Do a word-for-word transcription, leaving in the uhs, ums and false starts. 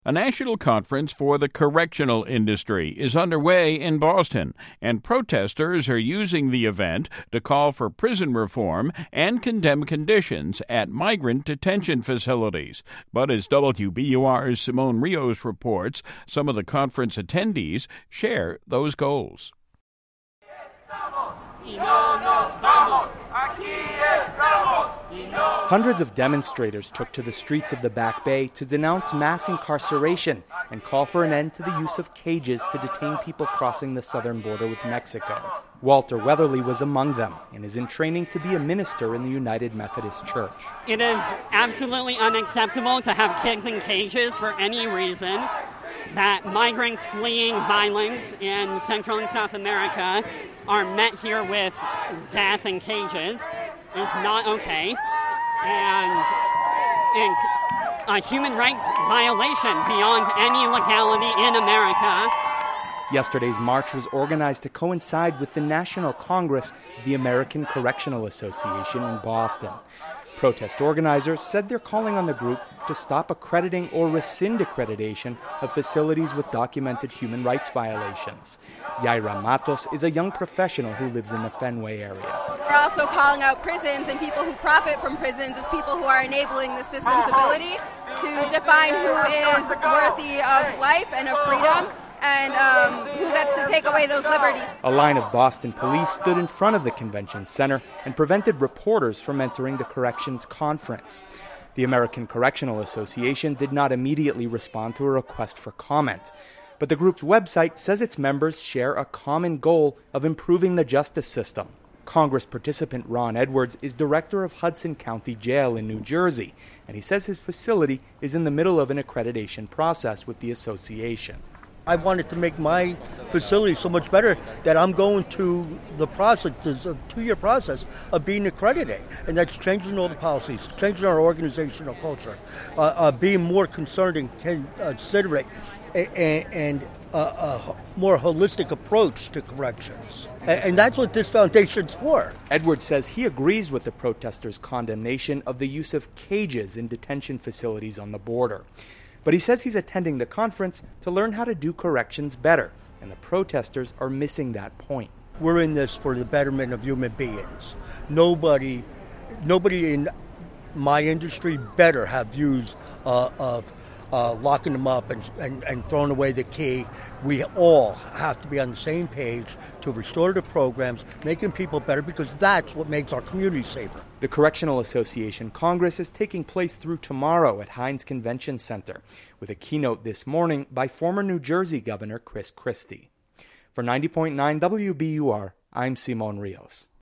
A national conference for the correctional industry is underway in Boston, and protesters are using the event to call for prison reform and condemn conditions at migrant detention facilities. But as W B U R's Simone Rios reports, some of the conference attendees share those goals. Hundreds of demonstrators took to the streets of the Back Bay to denounce mass incarceration and call for an end to the use of cages to detain people crossing the southern border with Mexico. Walter Weatherly was among them and is in training to be a minister in the United Methodist Church. It is absolutely unacceptable to have kids in cages for any reason. That migrants fleeing violence in Central and South America are met here with death in cages is not okay. And it's a human rights violation beyond any legality in America. Yesterday's march was organized to coincide with the National Congress of the American Correctional Association in Boston. Protest organizers said they're calling on the group to stop accrediting or rescind accreditation of facilities with documented human rights violations. Yaira Matos is a young professional who lives in the Fenway area. We're also calling out prisons and people who profit from prisons as people who are enabling the system's ability to define who is worthy of life and of freedom, and um, who gets to take away those liberties. A line of Boston police stood in front of the convention center and prevented reporters from entering the corrections conference. The American Correctional Association did not immediately respond to a request for comment, but the group's website says its members share a common goal of improving the justice system. Congress participant Ron Edwards is director of Hudson County Jail in New Jersey, and he says his facility is in the middle of an accreditation process with the association. I wanted to make my facility so much better that I'm going to the process, there's a two-year process of being accredited. And that's changing all the policies, changing our organizational culture, uh, uh, being more concerned and considerate, and, and uh, a more holistic approach to corrections. And, and that's what this foundation's for. Edwards says he agrees with the protesters' condemnation of the use of cages in detention facilities on the border. But he says he's attending the conference to learn how to do corrections better, and the protesters are missing that point. We're in this for the betterment of human beings. Nobody, nobody in my industry better have views uh, of uh, locking them up and, and, and throwing away the key. We all have to be on the same page to restore the programs, making people better, because that's what makes our community safer. The Correctional Association Congress is taking place through tomorrow at Heinz Convention Center, with a keynote this morning by former New Jersey Governor Chris Christie. For ninety point nine W B U R, I'm Simone Rios.